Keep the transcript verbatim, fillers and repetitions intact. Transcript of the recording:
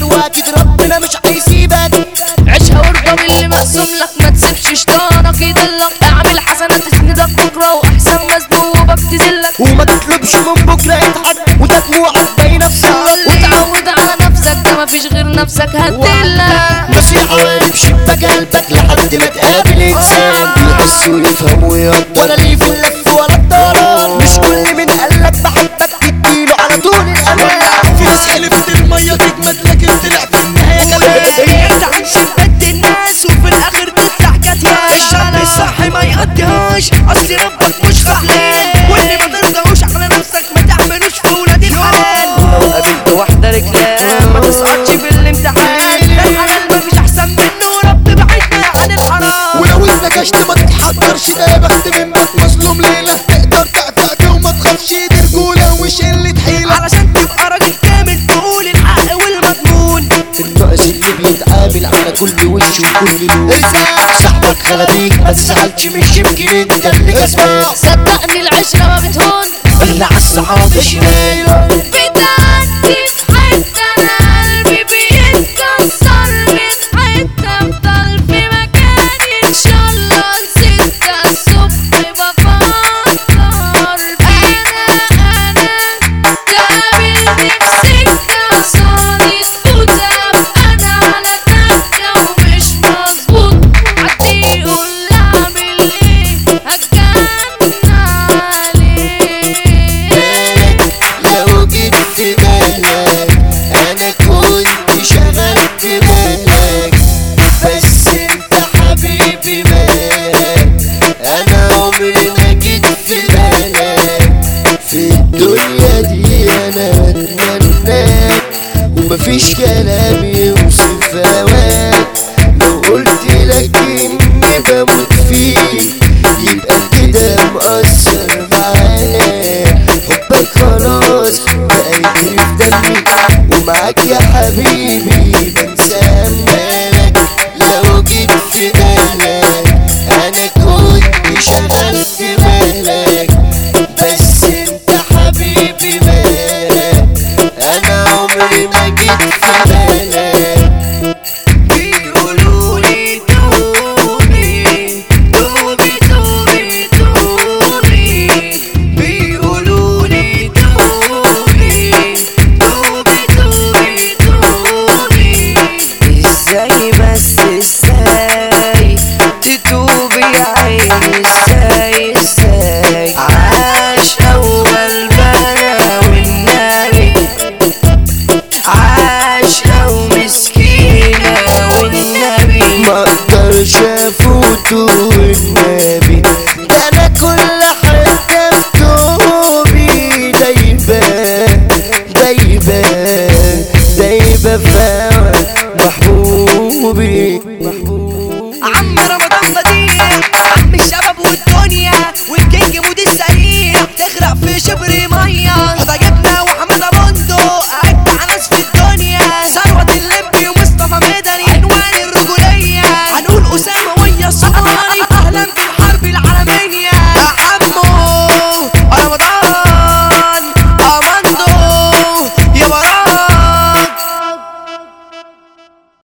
واكيد ربنا مش هيسيبك. عيشها وارضى باللي مقسوم لك، ما تسيبش شيطانك يضلك. اعمل حسنات تسندك بكره واحسن مذنوبك تذلك. وما تطلبش من بكره اضحك وده دموعك باينه في سعرك. وتعود على نفسك ده مفيش غير نفسك هتدلك. نصيحة وارب شباك قلبك لحد ما تقابل انسان يحس ويفهم ويقدر، ولا ليه في اللف ولا الدوران. مش كل من قالك بحبك تديله على طول الامان. في ناس حلفت المية تجمد لكن طلع في النهاية كمان. انت عايش قد الناس وفي الاخر تطلع كاتيان. الشاب الصح ما يقضيهاش اصل ربك مش خلان. واللي ما ترضاهوش على نفسك ما تعملوش في ولاد الحلال. ولو قابلت واحدة رجلان ما تسقطش في الامتحان. الحلال مفيش احسن منه رب بعيدنا عن الحرام. ولو اتنكشت ما تتحضرش ده بخت منك مظلوم ليلة. تقدر تعتقد وما تخافش دي رجولة ومش قلة حيلة. علشان تبقى راجل كامل تقول الحق والمضمون. الناقص اللي بيتعامل على كل وش وكل لون. صاحبك خلابيك ما تزعلش مش يمكن انت اللي كسبان. صدقني العشرة ما بتهون اللي عالصحاب شمال. بتعدي في حتة انا قلبي بيتكسر من حتة. افضل في مكاني ان شاء الله لستة الصبح بفكر. انا انا قابلني في سكة صادي تفوت ابقى انا على تكة ومش مظبوط. عدي يقول اعمل ايه هتجنن عليك. لو جيت في بالك انا كنت شغلت بالك، بس انت حبيبي مالك. انا عمري ما جيت في بالك. في الدنيا دي انا اتمناك ومفيش كلام يوصف هواك. لو قلت لك اني بموت فيك يبقى كده مقصر معاك. حبك خلاص بقى يجري في دمي ومعاك يا حبيبي بنسى امالك. لو جيت في بالك انا كنت شغلت بالك، بس انت حبيبي مالك. انا عمري ما جيت في بالك. بيقولولي توبي توبي توبي توبي. بيقولولي توبي توبي توبي توبي. ازاي بس ازاي تتوبي يا عيني ازاي ازاي. عاش اول بنا والنبي عاش او مسكينة والنبي. ما اقدرش افوته والنبي ده انا كل حتة في توبي دايبة دايبة دايبة في محبوبي. عم رمضان بديع عم الشباب والدنيا والكينج مود السريع. تغرق في شبر مية.